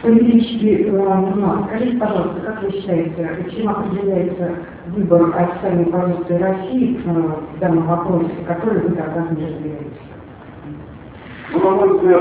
Политически, скажите, пожалуйста, как вы считаете, чем определяется выбор официальной позиции России в данном вопросе, который вы тогда не разделяете? Ну, на мой взгляд,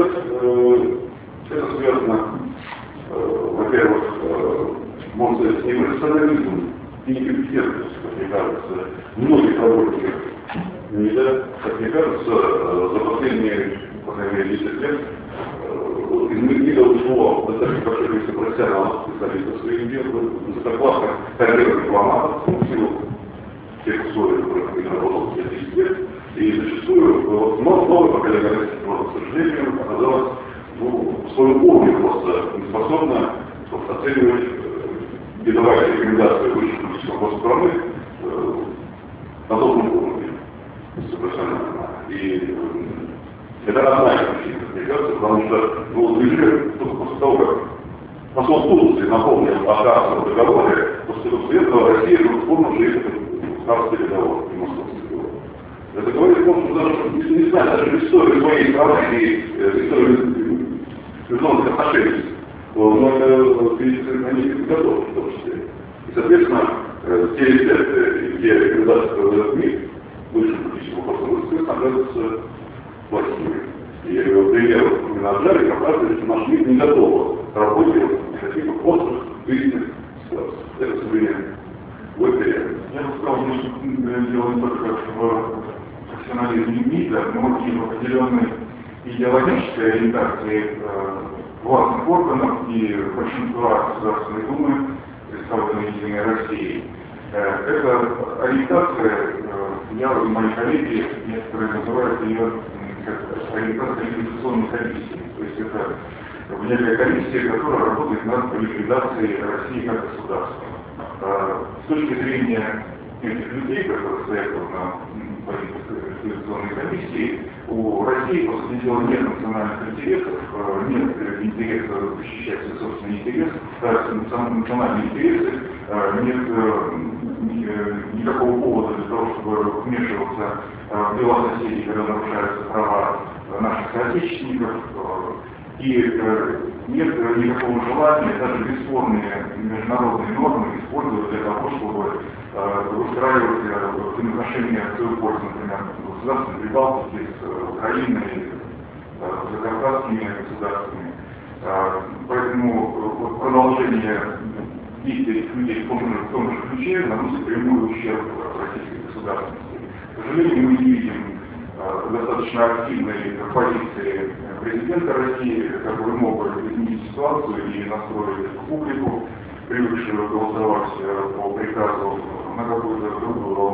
это связано, во-первых, можно сказать, с непрофессионализмом и некомпетентностью, как мне кажется, многих работников МИДа, как мне кажется, за последние, по крайней мере, 10 лет из МИДа ушло достаточно большое количество профессионалов, специалистов своих дел, зарплата карьеры дипломатов, в силу тех условий, в которых МИД работал за 10 лет, и зачастую новое поколение российского, к сожалению, оказалось в своем уровне просто не способно оценивать и давать рекомендации высшего политического класса страны на должном уровне, профессионально. И это одна из причин, как мне кажется, потому что режим только после того, как посол Турции напомнил о Карсовом договоре, после этого Россия вспомнила, что есть Карсовый договор и Московский договор. Это говорит о том, что даже, не знаю, даже историю своей страны и историю международных отношений, но это на них готовы в том числе. И, соответственно, те рецепты и те рекомендации, которые дает МИД, высшим политическим вопросом, соответственно, оказываются плохими. И пример именно Аджарик показывает, что наш МИД не готов к работе в таких острых, кризисных ситуациях. Это современный. Вот реально. Я бы сказал, что дело не только в профессионализме МИДа, но и в определенной идеологической ориентации властных органов и большинства Государственной Думы, представленной Единой Россией. Эта ориентация, я и мои коллеги, некоторые называют ее как ориентация ликвидационной комиссии. То есть это некая комиссия, которая работает над ликвидацией России как государства. С точки зрения этих людей, которые стоят на позиции ликвидационной комиссии, у России, по сути дела, нет национальных интересов, нет интереса защищать свои собственные интересы, национальные интересы, нет никакого повода для того, чтобы вмешиваться в дела соседей, когда нарушаются права наших соотечественников, и нет никакого желания даже бесспорные международные нормы использовать для того, чтобы устраивать взаимоотношения в свою пользу, например, государственной Прибалтики с Украиной, с закавказскими государствами. Поэтому продолжение действий этих людей в том же ключе наносит прямой ущерб российской государственности. К сожалению, мы не видим достаточно активной позиции президента России, который мог бы изменить ситуацию и настроить публику, привыкшую голосовать по приказу на какую-то другую